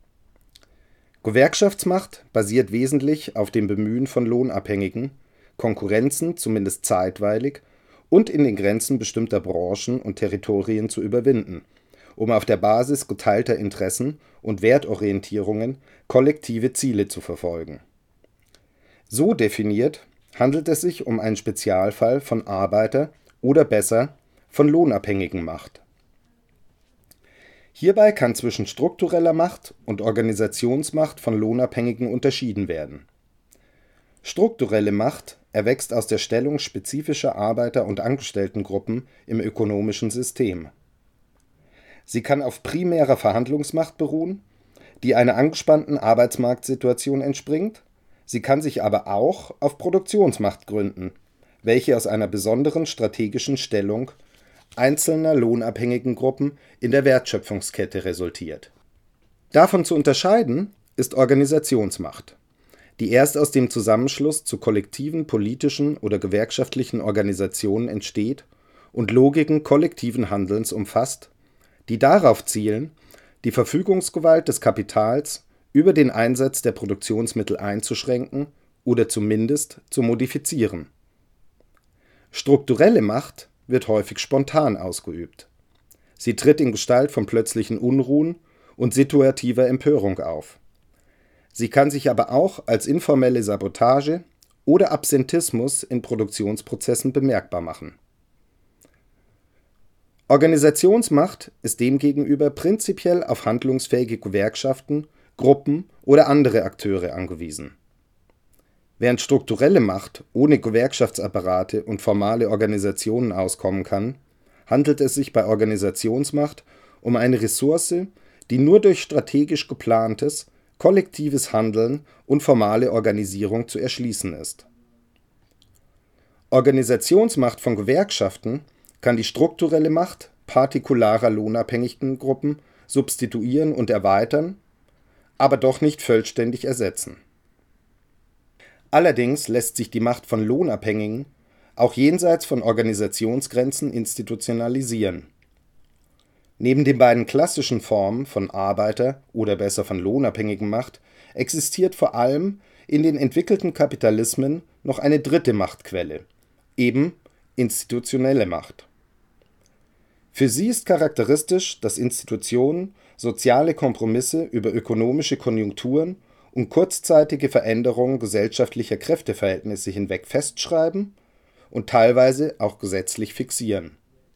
Gewerkschaftsmacht basiert wesentlich auf dem Bemühen von Lohnabhängigen, Konkurrenzen zumindest zeitweilig und in den Grenzen bestimmter Branchen und Territorien zu überwinden, um auf der Basis geteilter Interessen und Wertorientierungen kollektive Ziele zu verfolgen. So definiert handelt es sich um einen Spezialfall von Arbeiter- oder besser von lohnabhängigen Macht. Hierbei kann zwischen struktureller Macht und Organisationsmacht von Lohnabhängigen unterschieden werden. Strukturelle Macht erwächst aus der Stellung spezifischer Arbeiter- und Angestelltengruppen im ökonomischen System. Sie kann auf primärer Verhandlungsmacht beruhen, die einer angespannten Arbeitsmarktsituation entspringt, sie kann sich aber auch auf Produktionsmacht gründen, welche aus einer besonderen strategischen Stellung einzelner lohnabhängigen Gruppen in der Wertschöpfungskette resultiert. Davon zu unterscheiden ist Organisationsmacht, die erst aus dem Zusammenschluss zu kollektiven politischen oder gewerkschaftlichen Organisationen entsteht und Logiken kollektiven Handelns umfasst, die darauf zielen, die Verfügungsgewalt des Kapitals über den Einsatz der Produktionsmittel einzuschränken oder zumindest zu modifizieren. Strukturelle Macht wird häufig spontan ausgeübt. Sie tritt in Gestalt von plötzlichen Unruhen und situativer Empörung auf. Sie kann sich aber auch als informelle Sabotage oder Absentismus in Produktionsprozessen bemerkbar machen. Organisationsmacht ist demgegenüber prinzipiell auf handlungsfähige Gewerkschaften, Gruppen oder andere Akteure angewiesen. Während strukturelle Macht ohne Gewerkschaftsapparate und formale Organisationen auskommen kann, handelt es sich bei Organisationsmacht um eine Ressource, die nur durch strategisch geplantes, kollektives Handeln und formale Organisierung zu erschließen ist. Organisationsmacht von Gewerkschaften kann die strukturelle Macht partikularer lohnabhängigen Gruppen substituieren und erweitern, aber doch nicht vollständig ersetzen. Allerdings lässt sich die Macht von Lohnabhängigen auch jenseits von Organisationsgrenzen institutionalisieren. Neben den beiden klassischen Formen von Arbeiter- oder besser von lohnabhängigen Macht existiert vor allem in den entwickelten Kapitalismen noch eine dritte Machtquelle, eben institutionelle Macht. Für sie ist charakteristisch, dass Institutionen soziale Kompromisse über ökonomische Konjunkturen und kurzzeitige Veränderungen gesellschaftlicher Kräfteverhältnisse hinweg festschreiben und teilweise auch gesetzlich fixieren.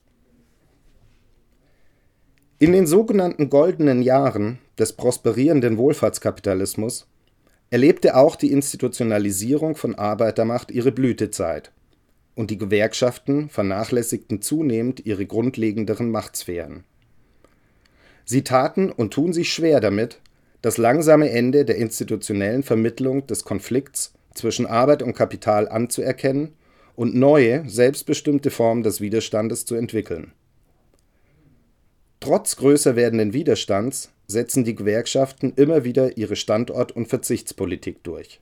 In den sogenannten goldenen Jahren des prosperierenden Wohlfahrtskapitalismus erlebte auch die Institutionalisierung von Arbeitermacht ihre Blütezeit und die Gewerkschaften vernachlässigten zunehmend ihre grundlegenderen Machtsphären. Sie taten und tun sich schwer damit, das langsame Ende der institutionellen Vermittlung des Konflikts zwischen Arbeit und Kapital anzuerkennen und neue, selbstbestimmte Formen des Widerstandes zu entwickeln. Trotz größer werdenden Widerstands setzen die Gewerkschaften immer wieder ihre Standort- und Verzichtspolitik durch.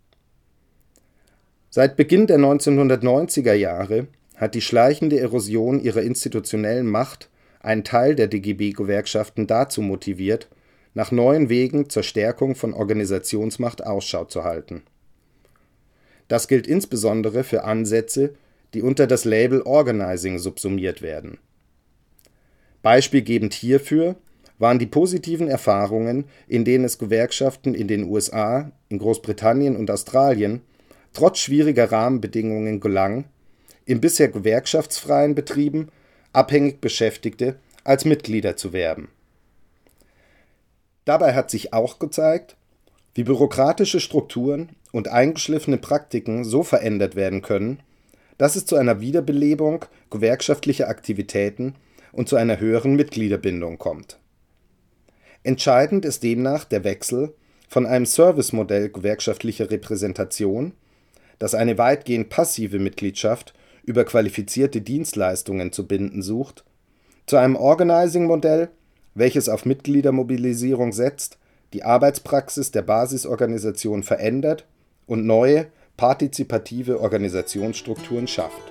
Seit Beginn der 1990er Jahre hat die schleichende Erosion ihrer institutionellen Macht einen Teil der DGB-Gewerkschaften dazu motiviert, nach neuen Wegen zur Stärkung von Organisationsmacht Ausschau zu halten. Das gilt insbesondere für Ansätze, die unter das Label Organizing subsumiert werden. Beispielgebend hierfür waren die positiven Erfahrungen, in denen es Gewerkschaften in den USA, in Großbritannien und Australien trotz schwieriger Rahmenbedingungen gelang, in bisher gewerkschaftsfreien Betrieben abhängig Beschäftigte als Mitglieder zu werben. Dabei hat sich auch gezeigt, wie bürokratische Strukturen und eingeschliffene Praktiken so verändert werden können, dass es zu einer Wiederbelebung gewerkschaftlicher Aktivitäten und zu einer höheren Mitgliederbindung kommt. Entscheidend ist demnach der Wechsel von einem Servicemodell gewerkschaftlicher Repräsentation, das eine weitgehend passive Mitgliedschaft über qualifizierte Dienstleistungen zu binden sucht, zu einem Organizing-Modell, welches auf Mitgliedermobilisierung setzt, die Arbeitspraxis der Basisorganisation verändert und neue, partizipative Organisationsstrukturen schafft.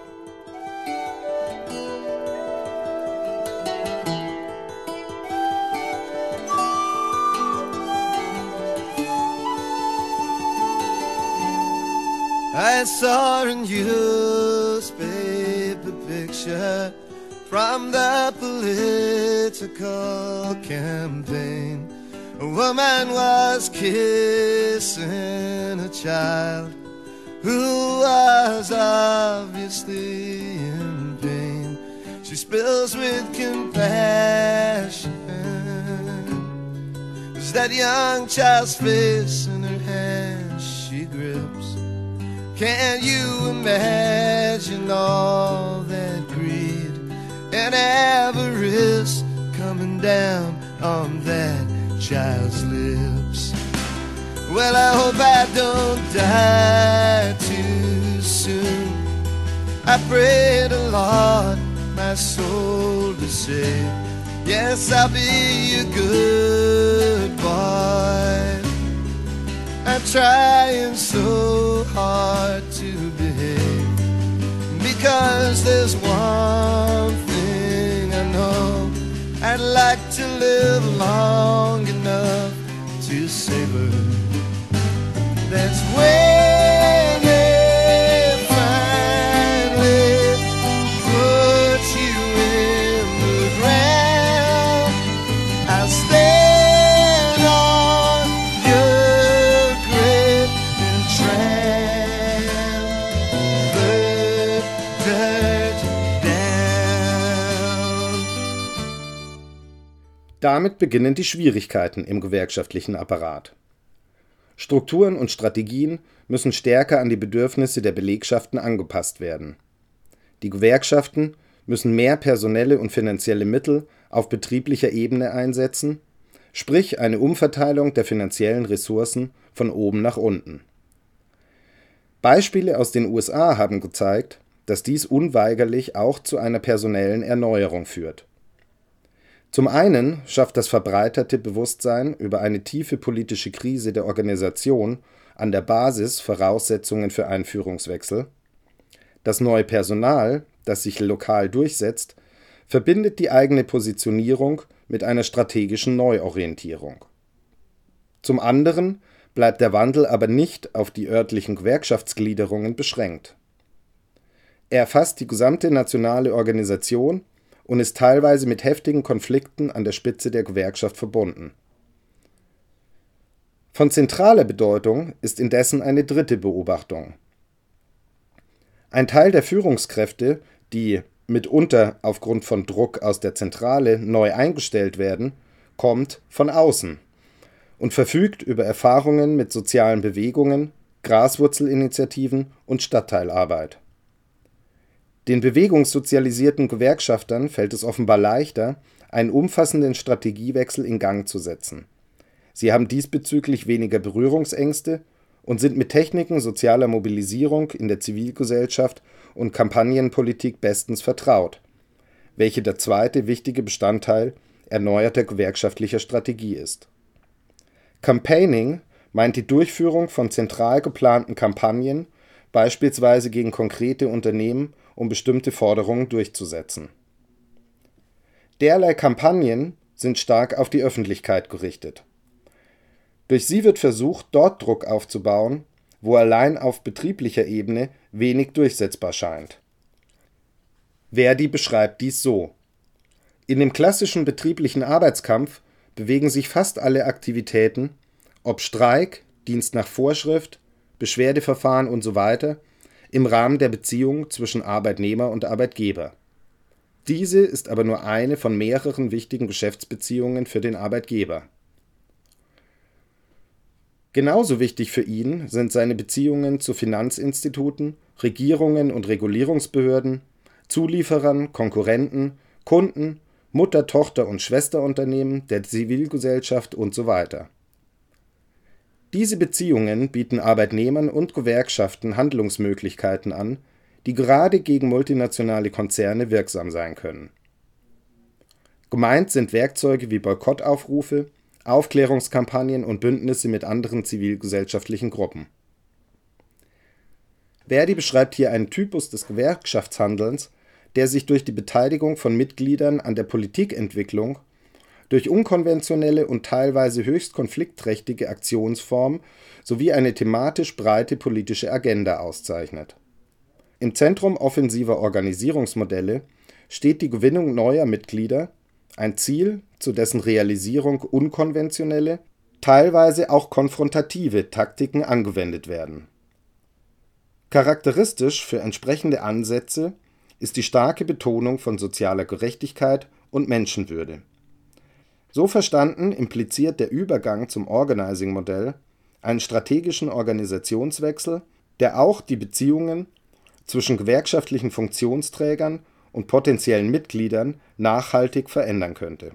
I saw a newspaper picture from the political campaign. A woman was kissing a child who was obviously in pain. She spills with compassion as that young child's face in her hand she grips. Can you imagine all that greed and avarice coming down on that child's lips? Well, I hope I don't die too soon. I pray the Lord my soul to save. Yes, I'll be a good boy. I'm trying so hard to behave, because there's one thing I know: I'd like to live long enough to savor. That's when they finally put you in the ground. I'll stand on your grave and trample dirt down. Damit beginnen die Schwierigkeiten im gewerkschaftlichen Apparat. Strukturen und Strategien müssen stärker an die Bedürfnisse der Belegschaften angepasst werden. Die Gewerkschaften müssen mehr personelle und finanzielle Mittel auf betrieblicher Ebene einsetzen, sprich eine Umverteilung der finanziellen Ressourcen von oben nach unten. Beispiele aus den USA haben gezeigt, dass dies unweigerlich auch zu einer personellen Erneuerung führt. Zum einen schafft das verbreiterte Bewusstsein über eine tiefe politische Krise der Organisation an der Basis Voraussetzungen für einen Führungswechsel. Das neue Personal, das sich lokal durchsetzt, verbindet die eigene Positionierung mit einer strategischen Neuorientierung. Zum anderen bleibt der Wandel aber nicht auf die örtlichen Gewerkschaftsgliederungen beschränkt. Er erfasst die gesamte nationale Organisation und ist teilweise mit heftigen Konflikten an der Spitze der Gewerkschaft verbunden. Von zentraler Bedeutung ist indessen eine dritte Beobachtung. Ein Teil der Führungskräfte, die mitunter aufgrund von Druck aus der Zentrale neu eingestellt werden, kommt von außen und verfügt über Erfahrungen mit sozialen Bewegungen, Graswurzelinitiativen und Stadtteilarbeit. Den bewegungssozialisierten Gewerkschaftern fällt es offenbar leichter, einen umfassenden Strategiewechsel in Gang zu setzen. Sie haben diesbezüglich weniger Berührungsängste und sind mit Techniken sozialer Mobilisierung in der Zivilgesellschaft und Kampagnenpolitik bestens vertraut, welche der zweite wichtige Bestandteil erneuerter gewerkschaftlicher Strategie ist. Campaigning meint die Durchführung von zentral geplanten Kampagnen, beispielsweise gegen konkrete Unternehmen, um bestimmte Forderungen durchzusetzen. Derlei Kampagnen sind stark auf die Öffentlichkeit gerichtet. Durch sie wird versucht, dort Druck aufzubauen, wo allein auf betrieblicher Ebene wenig durchsetzbar scheint. Verdi beschreibt dies so: In dem klassischen betrieblichen Arbeitskampf bewegen sich fast alle Aktivitäten, ob Streik, Dienst nach Vorschrift, Beschwerdeverfahren usw., im Rahmen der Beziehung zwischen Arbeitnehmer und Arbeitgeber. Diese ist aber nur eine von mehreren wichtigen Geschäftsbeziehungen für den Arbeitgeber. Genauso wichtig für ihn sind seine Beziehungen zu Finanzinstituten, Regierungen und Regulierungsbehörden, Zulieferern, Konkurrenten, Kunden, Mutter-, Tochter- und Schwesterunternehmen, der Zivilgesellschaft usw. Diese Beziehungen bieten Arbeitnehmern und Gewerkschaften Handlungsmöglichkeiten an, die gerade gegen multinationale Konzerne wirksam sein können. Gemeint sind Werkzeuge wie Boykottaufrufe, Aufklärungskampagnen und Bündnisse mit anderen zivilgesellschaftlichen Gruppen. Verdi beschreibt hier einen Typus des Gewerkschaftshandelns, der sich durch die Beteiligung von Mitgliedern an der Politikentwicklung, durch unkonventionelle und teilweise höchst konfliktträchtige Aktionsformen sowie eine thematisch breite politische Agenda auszeichnet. Im Zentrum offensiver Organisierungsmodelle steht die Gewinnung neuer Mitglieder, ein Ziel, zu dessen Realisierung unkonventionelle, teilweise auch konfrontative Taktiken angewendet werden. Charakteristisch für entsprechende Ansätze ist die starke Betonung von sozialer Gerechtigkeit und Menschenwürde. So verstanden impliziert der Übergang zum Organizing-Modell einen strategischen Organisationswechsel, der auch die Beziehungen zwischen gewerkschaftlichen Funktionsträgern und potenziellen Mitgliedern nachhaltig verändern könnte.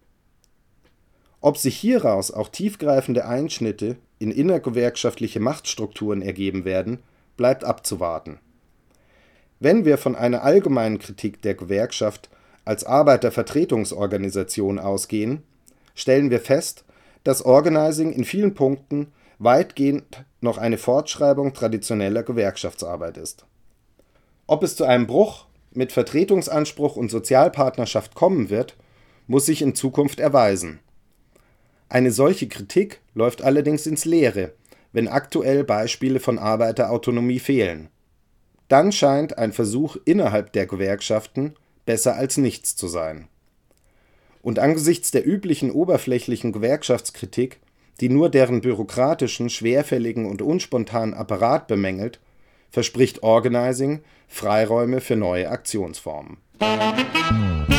Ob sich hieraus auch tiefgreifende Einschnitte in innergewerkschaftliche Machtstrukturen ergeben werden, bleibt abzuwarten. Wenn wir von einer allgemeinen Kritik der Gewerkschaft als Arbeitervertretungsorganisation ausgehen, stellen wir fest, dass Organizing in vielen Punkten weitgehend noch eine Fortschreibung traditioneller Gewerkschaftsarbeit ist. Ob es zu einem Bruch mit Vertretungsanspruch und Sozialpartnerschaft kommen wird, muss sich in Zukunft erweisen. Eine solche Kritik läuft allerdings ins Leere, wenn aktuell Beispiele von Arbeiterautonomie fehlen. Dann scheint ein Versuch innerhalb der Gewerkschaften besser als nichts zu sein. Und angesichts der üblichen oberflächlichen Gewerkschaftskritik, die nur deren bürokratischen, schwerfälligen und unspontanen Apparat bemängelt, verspricht Organizing Freiräume für neue Aktionsformen.